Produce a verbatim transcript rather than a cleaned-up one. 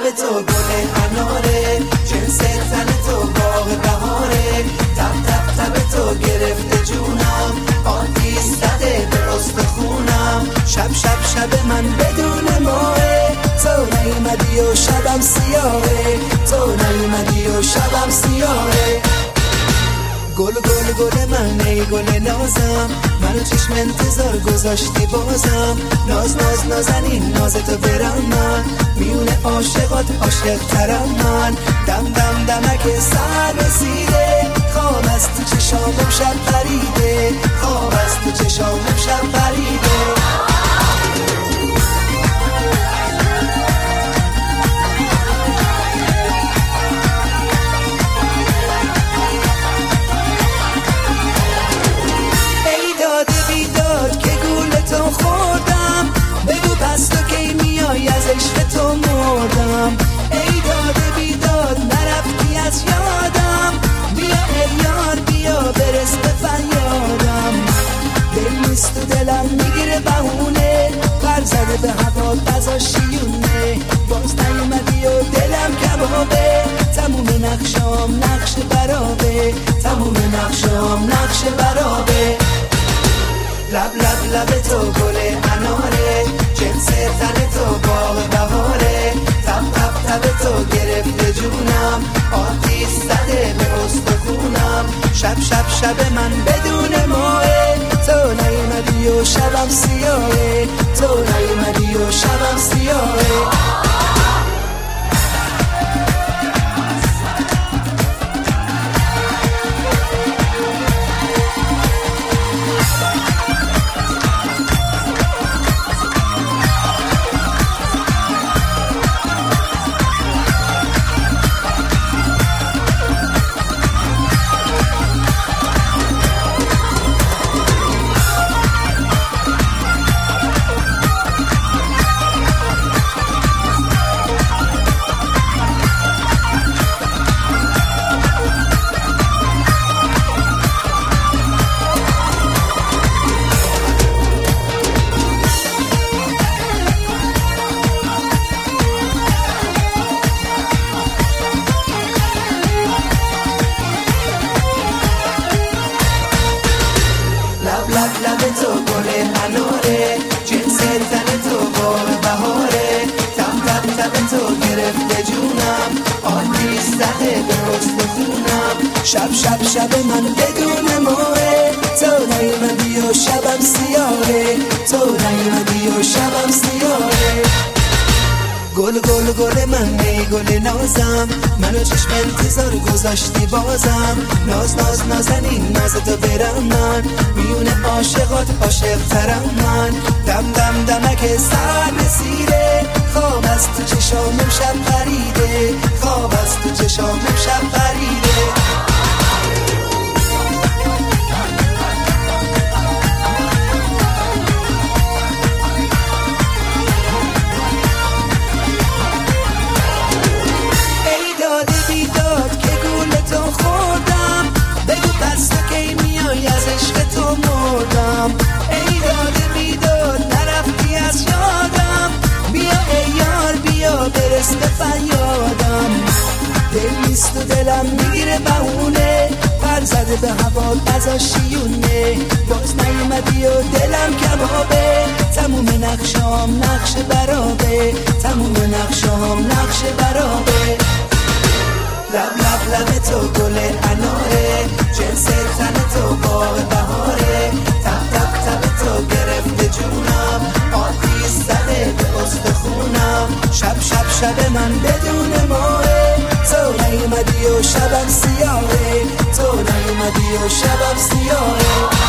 لب تو گل اناره، جنس تن تو باغ بهاره، تب تب تب تو گرفته جونم، آتیش زده به استخونم. شب شب شب من بدون ماه، تو نیومدی و شبم سیاهه، تو نیومدی و شبم سیاهه. گل گل گل من ای گل نازم، منو چشم انتظار گذاشتی بازم. ناز ناز نازنین ناز تو برم من، میونه عاشقات عاشق ترم من. دم دم دمک سر رسیده، خواب از تو چشامم شب پریده، خواب از تو چشامم شب پریده. از عشق تو مردم، ای داده بیداد نرفتی از یادم. بیا ای یار بیا برس به فریادم، دل نیست و دلم میگیره بهونه، پر زده به هوا بزا شیونه. باز نیومدی و دلم کبابه، تموم نقشام نقش برابه، تموم نقشام نقش برابه. لب لب لب تو گل اناره، جنس تن تو باغ بهاره، تب تب تب تو گرفته جونم، آتیش زده به استخونم. شب شب شب من بدون ماه، تو نیومدی و شبم سیاهه، تو نیومدی و شبم سیاهه. لب تو گل اناره، جنس تن تو باغ بهاره، تب تب تب تو گرفته جونم، آتیش زده به استخونم. شب شب شب من بدون ماه، تو نیومدی و شبم سیاهه، تو نیومدی و شبم سیاهه. گل گل گل من ای گل نازم، منو چشم انتظار گذاشتی بازم. ناز ناز نازنین ناز تو برم من، میونه عاشقات عاشق ترم من. دم دم دمک سر رسیده، خواب از تو چشامم شب پریده، خواب از تو چشامم شب پریده. از عشق تو مردم، ای داده بیداد نرفتی از یادم. بیا ای یار بیا برس به فریادم، دل نیست و دلم میگیره بهونه، پر زده به هوا بزا شیونه. باز نیومدی و دلم کبابه، تموم نقشام نقش برابه، تموم نقشام نقش برابه. لب لب لب تو گل اناره، جنس تن تو باغ بهاره، تب تب تب تو گرفته جونم، آتیش زده به استخونم. شب شب شب من بدون ماه، تو نیومدی و شبم سیاهه، تو نیومدی و شبم سیاهه.